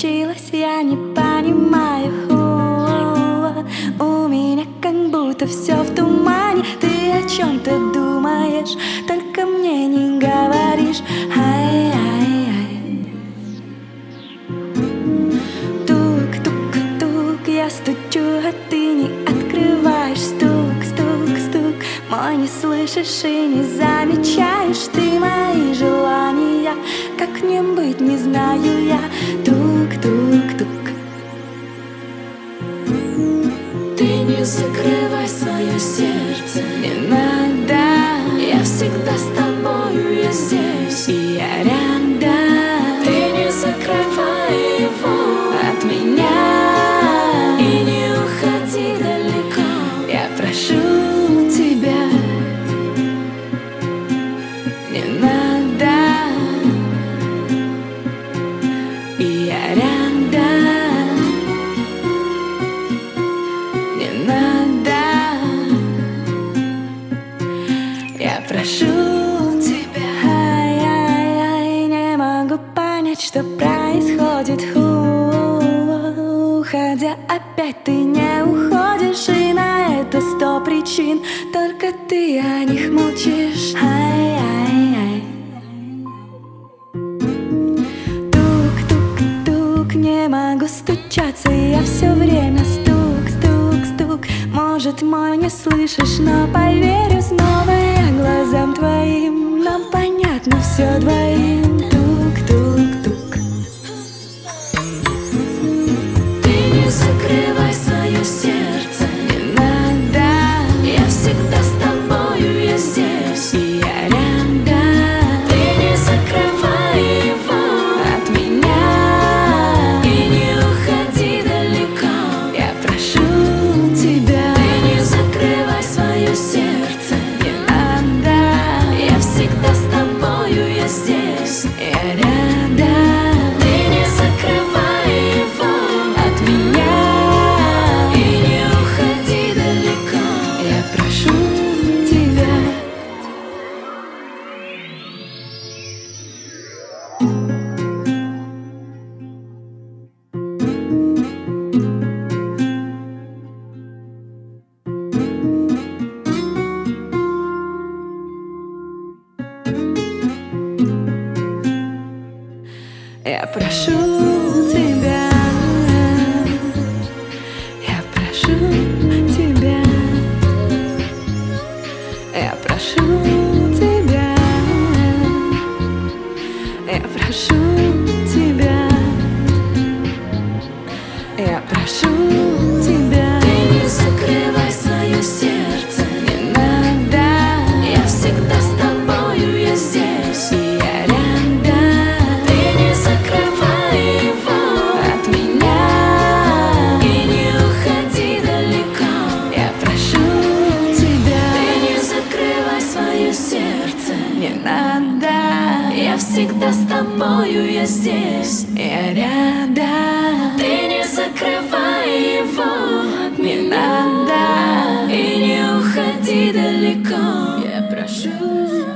случилось, я не понимаю. У меня как будто все в тумане. Ты о чем-то думаешь, только мне не говоришь. Ай-яй-яй. Тук-тук-тук, я стучу, а ты не открываешь. Стук-стук-стук, мой не слышишь и не замечаешь. Ты мои желания, как не быть, не знаю я. Тук-тук-тук. Ты не закрывай свое сердце, Не надо, я всегда с тобою, я здесь, и я рядом. ты не закрывай его От меня и не уходи далеко. я прошу тебя. Не надо, и я рядом. Не надо, я прошу тебя. Ай-яй-яй, не могу понять, что происходит. Уходя опять ты не уходишь, и на это 100 причин, только ты о них молчишь. Ай-яй-яй. Тук-тук-тук, не могу стучаться, я все время стук-стук-стук. Может, мой не слышишь, но поверю снова я глазам твоим. Нам понятно все двоим. Тук-тук-тук. Ты не закрывай свое сердце, Не надо, я всегда с тобою, я здесь, и я рядом. ты не закрывай его От меня и не уходи далеко. я прошу тебя. Ты не закрывай свое сердце, Не надо, я всегда с тобою, я здесь, я рядом. ты не закрывай его От меня и не уходи далеко. я прошу тебя. Я прошу тебя, я прошу тебя, я прошу тебя, я прошу тебя, я прошу тебя. Ты не закрывай свое сердце, Не надо, я всегда с тобою, я здесь, и я рядом. ты не закрывай его От меня и не уходи далеко. я прошу тебя. Ты не закрывай свое сердце, Не надо, я всегда с тобою, я здесь, я рядом. ты не закрывай его от Не меня надо, и не уходи далеко. Я прошу